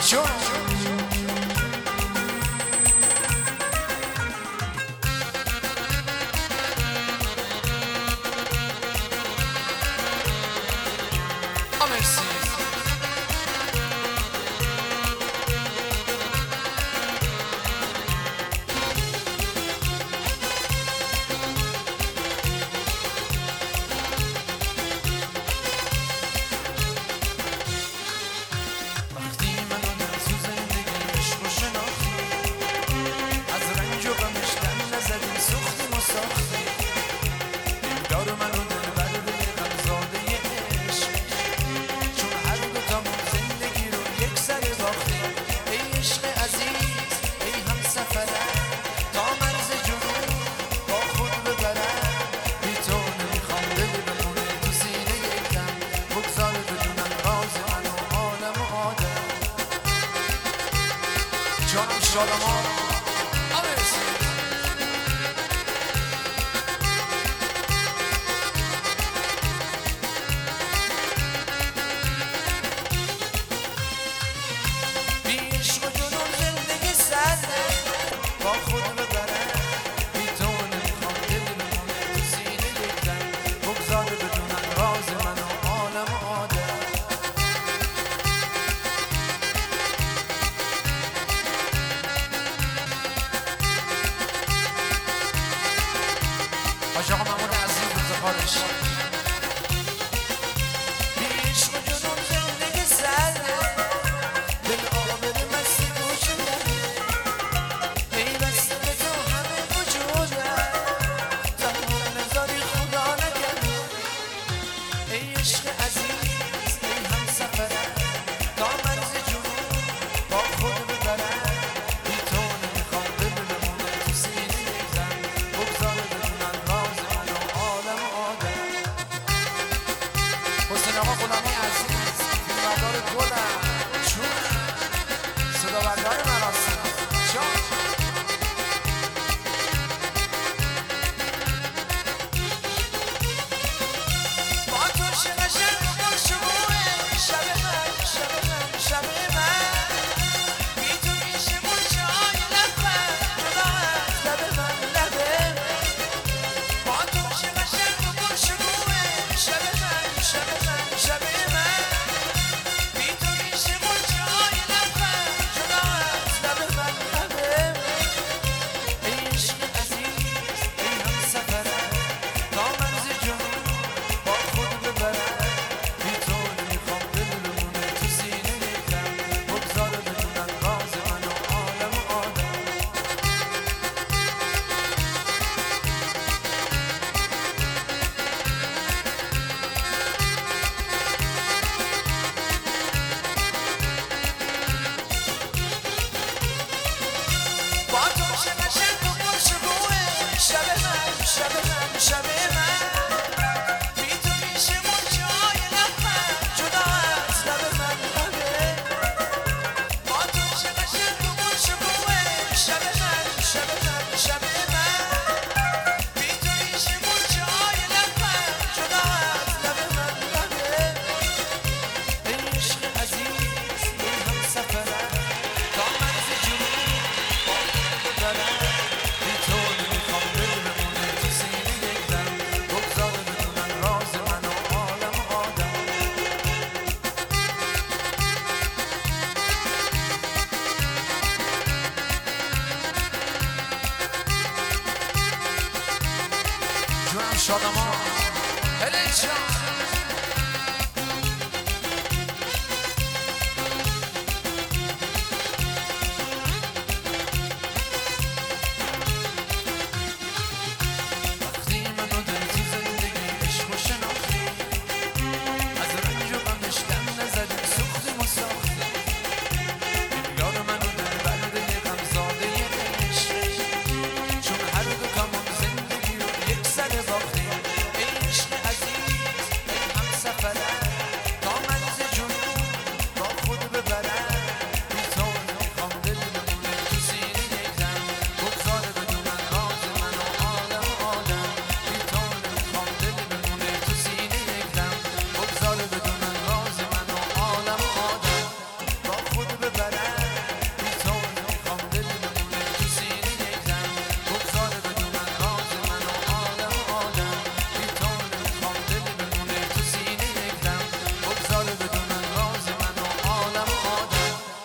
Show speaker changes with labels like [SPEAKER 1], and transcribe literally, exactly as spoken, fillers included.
[SPEAKER 1] جون جانم شادمان بی عشق و جنون زندگی سرده با خود ببرم بی تو نمیخوام دل بمونه تو سینه یک دم بگذار بدونن راز من و عالم و آدم حاج آقا محمود عزیز افتخارش بی عشق و جنون زندگی سرده دل آبر مست گوشه پیوسته به تو همه وجودم تنها نذاری خدا نکنه ای عشق عزیز ای همسفرم تا مرز جنون با خود ببرم بی تو نمیخوام دل بمونه تو سینه یک دم بگذار بدونن راز من و عالم و آدم حسین آقا غلامی عزیز فیلمبردار گلم چونم صداوردار مراسم جان با تو شب شب با شبوه شب من شب من شب من بی تو میشه مچه های لبم جدا از لب من لب من با تو شب شب با شبوه شب من شب من شب من بی تو میشه مچه های لبم جدا از لب من لب من ای عشق عزیز ای همسفرم تا مرز جنون با خود ببرم بی تو نمیخوام دل بمونه تو سینه یک دم بگذار بدونن راز من و عالم و آدم با تو شب شب با شبوه شب من شب من شب من بی تو میشه مچه های لبم جدا از لب من لب من با تو شب شب با شبوه شب من شب من شب من بی تو میشه مچه های لبم جدا از لب من لب من ای عشق عزیز ای همسفرم تا مرز جنون با خود ببرم بی تو نمیخوام دل بمونه تو سینه یک دم بگذار بدونن راز من و عالم و آدم جونم شادمان هلی جان